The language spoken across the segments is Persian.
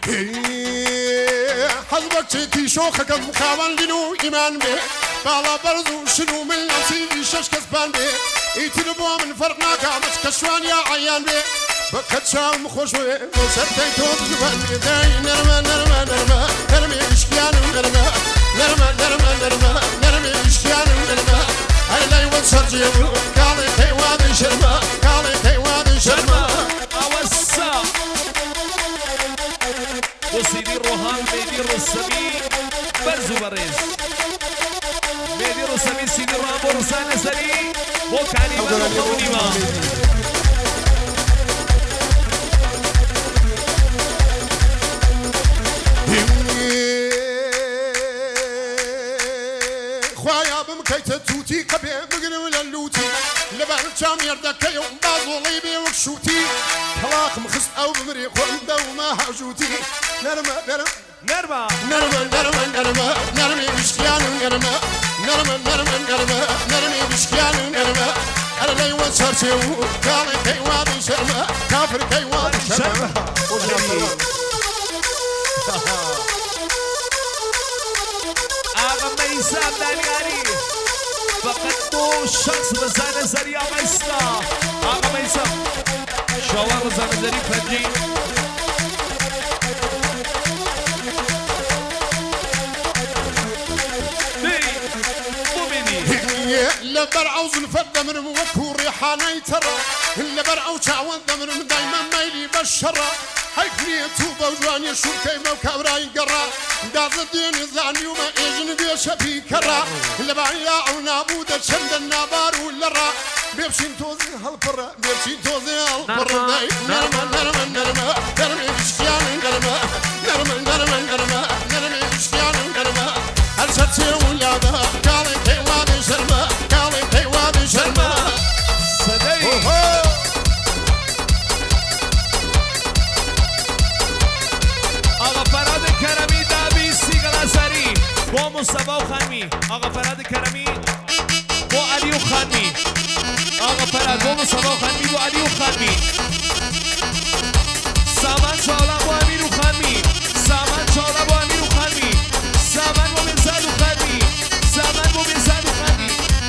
حەزبەک چێتی شۆخەکەم خاوەن لین و ئیمان بێ باڵا بەرز و شن و من نەسیبی شەش کەسبان بێ ئیتر بۆ من فەرق ناکا مەچ کە شوان یا عەیان بێ بە چاوم خۆش وێ بۆ سەرتەی تۆ جوان بێ دای نەرمە نەرمە نەرمە نەرمێ عیشقیانم نەرمە نەرمە نەرمە نەرمە نەرمێ عیشقیانم نەرمە هەر لای وە سەرجێ و کاڵێ پەیوادی شەرمە کاڵێ پەیوادی شەرمە ئەوەسا بۆ سیدی ڕۆحان مێدی ڕۆستەمی بەرز و بەڕێز مێدی ڕۆستەمی سیدی ڕۆحان بۆ ڕووسانە سەری بۆ کاریمە بۆ خەونیمە خوایا بمکەیتە تووتی قەبێ بگرم لە لووتی لەبەر چاو مێردەکەی و بازۆڵی بێ وەک شووتی هەڵاقم خست ئەو بمرێ خۆم دەومە هەژووتی نەرمە نەرم نەرمە نەرمە نەرمە نەرمە نەرمێ وشکیان و نەرمە نەرمە نەرمە نەرمە نەرمێ وشکیان و نەرمە هەر لەی وە چەرچێ و کاڵێ پەیوادی شەرمە کافر پەیوادی شەرمە ئاغا مەیسا دانیاری فقط دو شخص بزانە زەری ئاغا ئیستا ئاغا مەیسا شاوە بزانە زەری پەنجی لەبەر ئەو زولفەت دەمرم وەکو ڕێحانەی تەڕە لەبەر ئەو چاوەند دەمرم دایمە مەیلی بە شەڕە حەیف نییە تو بەو جوانیە شوورکەیمە و کابرای گەڕا دازە دێنێ زانیومە ئێژن بێشە پیکەڕا لەباریا ئەو نابوودە چەندە نابار و لەڕا بێبچین تۆزی هەڵپڕە بێبچین تۆزی هەڵپڕە نەرمە نەرمە نەرمە نەرمێ وشکیان نەرمە نەرمە نەرمە نەرمە نەرمێ وشکیان نەرمە هەر چەرچێ و یادە کاڵێ پەیوادی شەرمە کاڵێ پەیوادی شەرمە سەدەی ئاغا فەراد کەرەمی دابی سیگەڵا سەری بۆ موسەبا و خانمی ئاغا فەراد کەرەمی بۆ عەلی و خانمی ئاغا فەراد بۆ موسەبا و خانمی بۆ عەلی و خانمی سامان چاوڵا بۆ ئەمیر و خانمی سامان چاوڵا بۆ ئەمیر و خانمی سامان بۆ مێرزاد و خانمی سامان بۆ مێرزاد و خانمی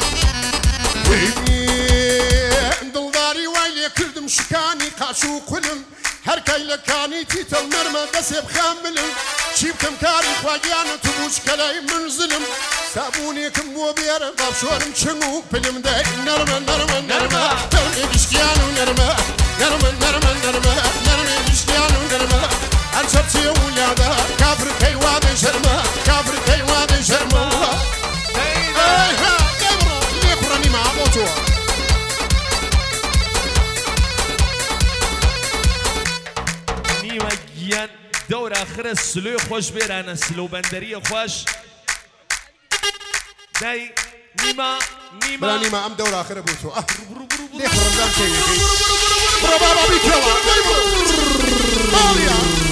دڵداری وای لێ کردم شکانی قاچ و قولم هەرکەی لە کانی تیتە نەرمە دەسێ بخام بلم چی بکەم کاری خواگیانە تو بوشکەلای من زلم سابوونێکم بۆ بێرە بابشۆرم چنگ و پلم دای نەرمە نەرمە نەرمە دەرمێ وشکیان و نەرمە نەرمە نەرمە نەرمە نەرمێ وشکیان و نەرمە هەر چەرچێ و یادە کافر پەیوادی شەرمە کافر پەیوادی شەرمە لێ خوڕەنیمە بۆ تۆ نیمە گیان دەورە ئاخرە سلۆی خۆش بێرانە سلۆ بەندەریە خۆش دای نیمە بەلا نیمە ئەم دەورە ئاخرە بۆ تۆ لێ خوڕەندان شەوێکی بڕە بابا بیکەوە